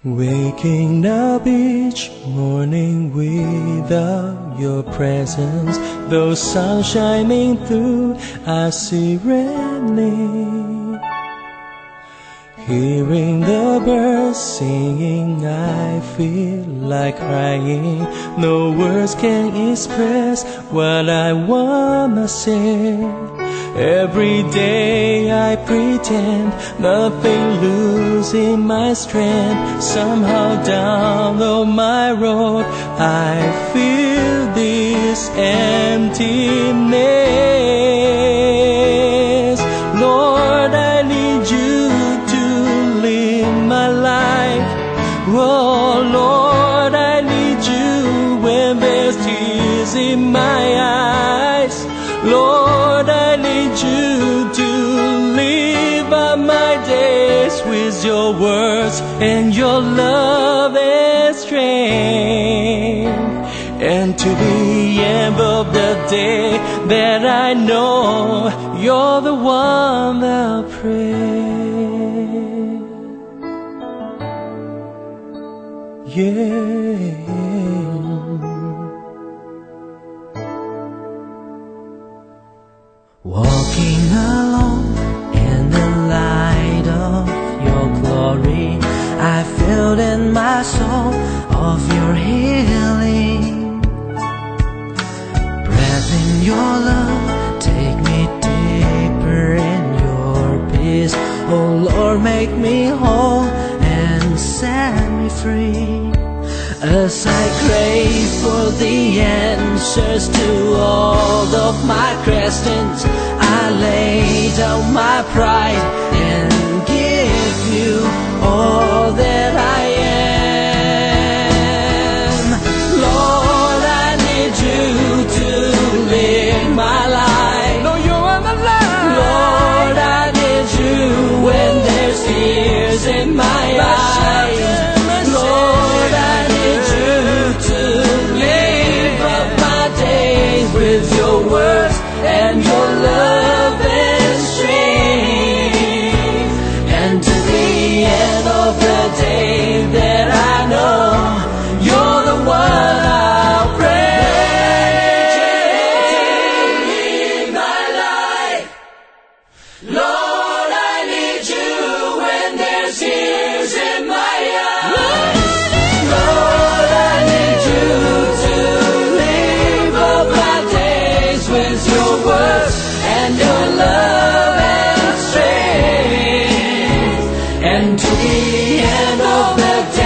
Waking up each morning without your presence, though sun shining through, I see redly. Hearing the birds singing, I feel like crying. No words can express what I wanna say. Every day I pretend nothing, losing my strength. Somehow down on my road I feel this emptiness. Lord, I need you to live my life. Oh Lord, I need you when there's tears in my eyes. Lord, I need you to live out my days with your words and your love and strength. And to the end of the day that I know you're the one I'll pray. Yeah. Walking alone in the light of your glory, I feel in my soul of your healing. Breath in your love, take me deeper in your peace. Oh Lord, make me whole and set me free. As I crave for the answers to all of my questions, I lay down my pride and give you all that I am. Lord, I need you to live my life. No, you are the light. Lord, I need you when there's tears in my eyes. With your words and your love and strength, and to the end of the day that I know you're the one I'll pray. Live my life, Lord, I need you when there's tears in my eyes. Lord, I need you to live up with your words and your love and strength, and to the end of the day